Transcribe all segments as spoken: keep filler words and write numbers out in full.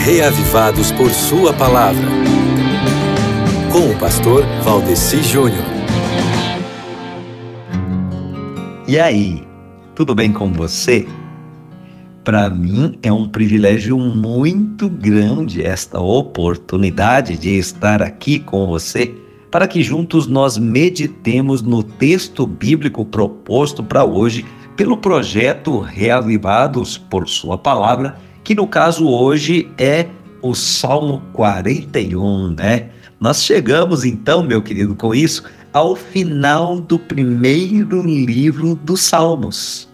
Reavivados por Sua Palavra, com o pastor Valdeci Júnior. E aí, tudo bem com você? Para mim é um privilégio muito grande esta oportunidade de estar aqui com você, para que juntos nós meditemos no texto bíblico proposto para hoje pelo projeto Reavivados por Sua Palavra, que no caso hoje é o Salmo quarenta e um, né? Nós chegamos então, meu querido, com isso, ao final do primeiro livro dos Salmos.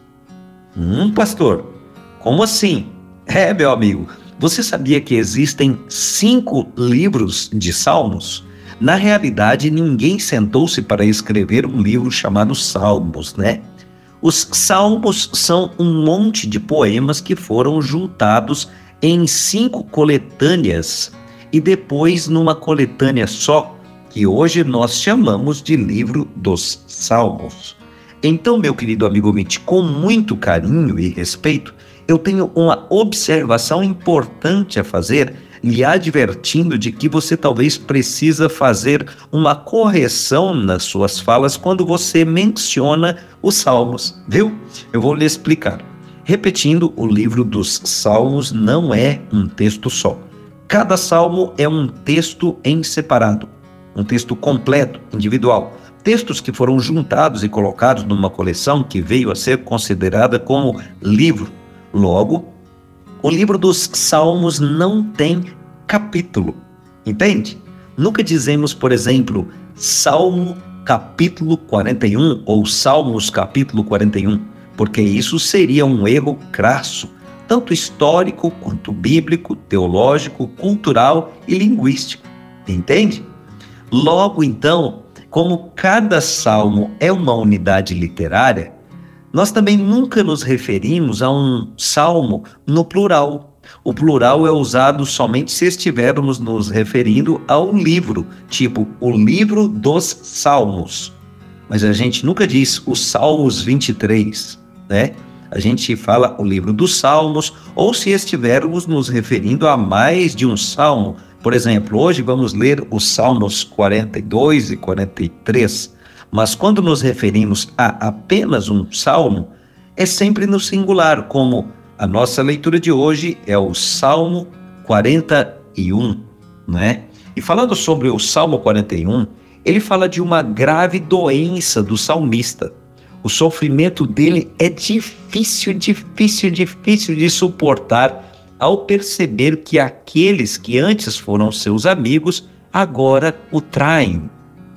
Hum, pastor, como assim? É, meu amigo, você sabia que existem cinco livros de Salmos? Na realidade, ninguém sentou-se para escrever um livro chamado Salmos, né? Os Salmos são um monte de poemas que foram juntados em cinco coletâneas e depois numa coletânea só, que hoje nós chamamos de Livro dos Salmos. Então, meu querido amigo ouvinte, com muito carinho e respeito, eu tenho uma observação importante a fazer, lhe advertindo de que você talvez precisa fazer uma correção nas suas falas quando você menciona os Salmos, viu? Eu vou lhe explicar. Repetindo, o livro dos Salmos não é um texto só. Cada salmo é um texto em separado, um texto completo, individual. Textos que foram juntados e colocados numa coleção que veio a ser considerada como livro. Logo, o livro dos Salmos não tem capítulo, entende? Nunca dizemos, por exemplo, Salmo capítulo quarenta e um ou Salmos capítulo quarenta e um, porque isso seria um erro crasso, tanto histórico quanto bíblico, teológico, cultural e linguístico, entende? Logo, então, como cada salmo é uma unidade literária, nós também nunca nos referimos a um salmo no plural. O plural é usado somente se estivermos nos referindo ao livro, tipo o livro dos Salmos. Mas a gente nunca diz os Salmos vinte e três, né? A gente fala o livro dos Salmos, ou se estivermos nos referindo a mais de um salmo. Por exemplo, hoje vamos ler os Salmos quarenta e dois e quarenta e três. Mas quando nos referimos a apenas um salmo, é sempre no singular, como a nossa leitura de hoje é o Salmo quarenta e um, né? E falando sobre o Salmo quarenta e um, ele fala de uma grave doença do salmista. O sofrimento dele é difícil, difícil, difícil de suportar ao perceber que aqueles que antes foram seus amigos, agora o traem.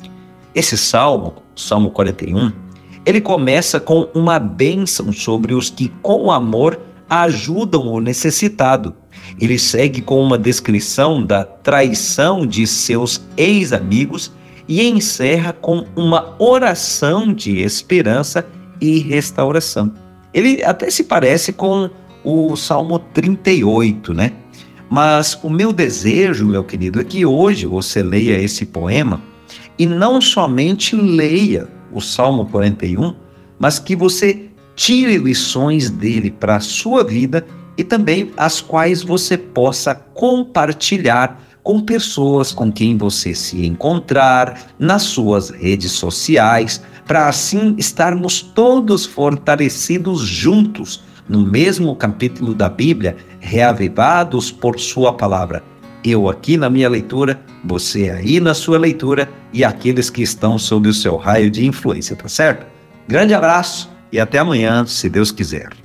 Esse salmo, Salmo quarenta e um, ele começa com uma bênção sobre os que com amor ajudam o necessitado. Ele segue com uma descrição da traição de seus ex-amigos e encerra com uma oração de esperança e restauração. Ele até se parece com o Salmo trinta e oito, né? Mas o meu desejo, meu querido, é que hoje você leia esse poema e não somente leia o Salmo quarenta e um, mas que você tire lições dele para a sua vida e também as quais você possa compartilhar com pessoas com quem você se encontrar nas suas redes sociais, para assim estarmos todos fortalecidos juntos no mesmo capítulo da Bíblia, reavivados por Sua Palavra. Eu aqui na minha leitura, você aí na sua leitura e aqueles que estão sob o seu raio de influência, tá certo? Grande abraço e até amanhã, se Deus quiser.